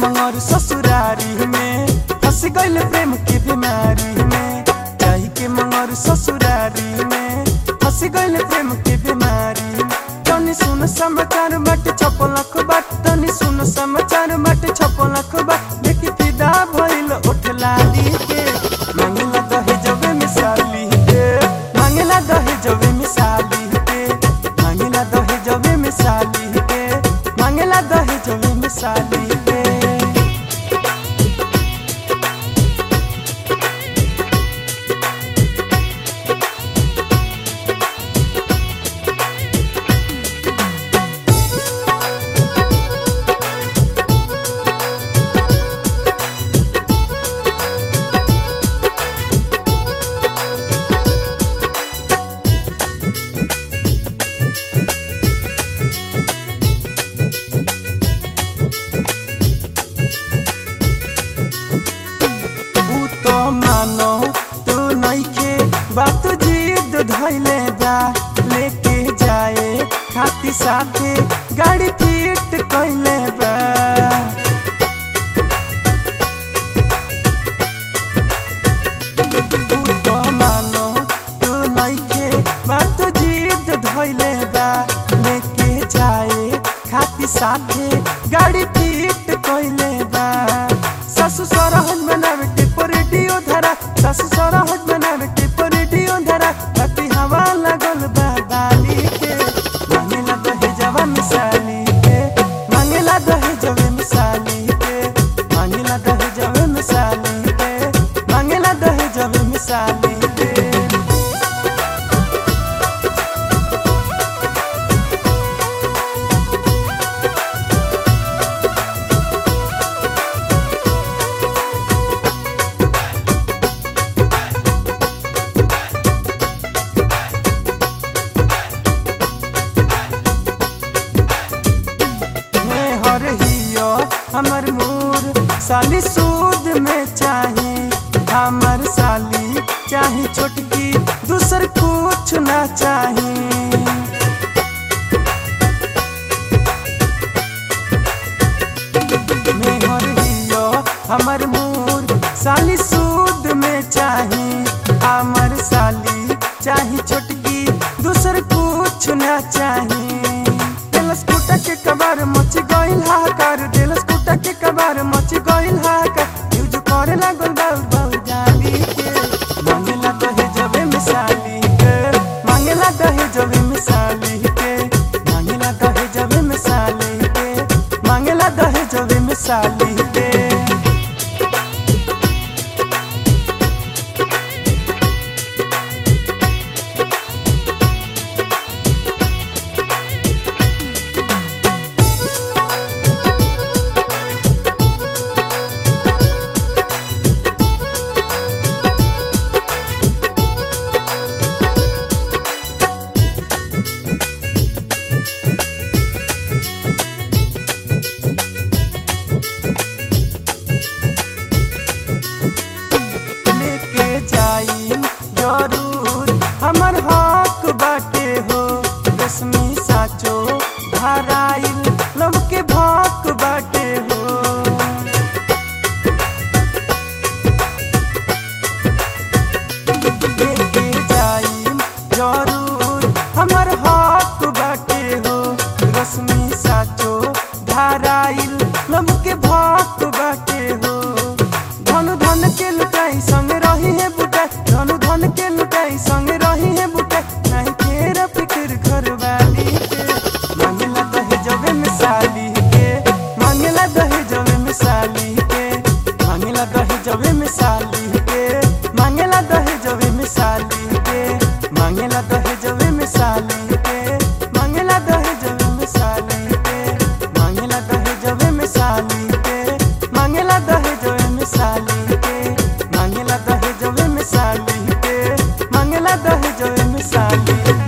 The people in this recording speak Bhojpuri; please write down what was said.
मंगर ससुरारी में फंस गइल प्रेम के बीमारी में। जाई के मंगर ससुरारी में फंस गइल प्रेम के बीमारी। तनी सुन समाचार बाटे 6 लाख बात, तनी सुन समाचार बाटे 6 लाख बात। देखी फिदा भइल ओठ लाली के मांगला दहेजवे मिसाली के, मांगला दहेजवे मिसाली के, मांगला दहेजवे मिसाली के, मांगला दहेजवे मिसाली के। बात जिद धइले बा लेके जाए खाती साथे गाड़ी फिट कइले बा। तो मानो तू नइखे बात जिद धइले बा लेके जाए खाती साथे गाड़ी फिट कइले बा। सासु सरहज बनावे टिप रेडियो धरा, सासु सरहज बनावे टिप रेडियो धरा। राती हवा लगल बा बाली के मांगला दहेजवा मिसाली के, मांगला दहेजवे मिसाली के, मांगला दहेजवे मिसाली के, मांगला दहेजवे मिसाली के। हमर मोर साली सूद में चाही, हमर साली चाही छोटकी दूसर कुछ ना चाही। मेहर हियो हमर मोर साली सूद में चाही, हमर साली चाही छोटकी दूसर कुछ ना चाही। दिलस कुटा के कबार मच गइल हाहाकार, दिलस कुटा के कबार मच गइल हाहाकार। यूज करे लागल बाउर बाउर गाली के मांगला दहेजवे मिसाली के, मांगला दहेजवे मिसाली के, मांगला दहेजवे मिसाली के, मांगला दहेजवे मिसाली के। जरूर हमर हक बाटे हो रश्मि साचो धराइल लब के भक बाटे हो। लेके जाई जरूर हमर हक बाटे हो रश्मि साचो धराइल लब के भक बाटे हो। धन धन के लुटाई संग रही है बुटा, धन धन के लुटाई संग रही है बुटा। नहीं तेरा फिक्र घर वाली के मांगला दहेजवे मिसाली के, मांगला दहेजवे मिसाली के, मांगला दहेजवे मिसाली के, मांगला दहेजवे मिसाली के, मांगला दहेजवे मिसाली के, मांगला दहेजवे मिसाली के, मांगला दहेजवे मिसाली के, मांगला दहेजवे मिसाली के, मांगला दहेजवे मिसाली के, मांगला दहेजवे मिसाली के।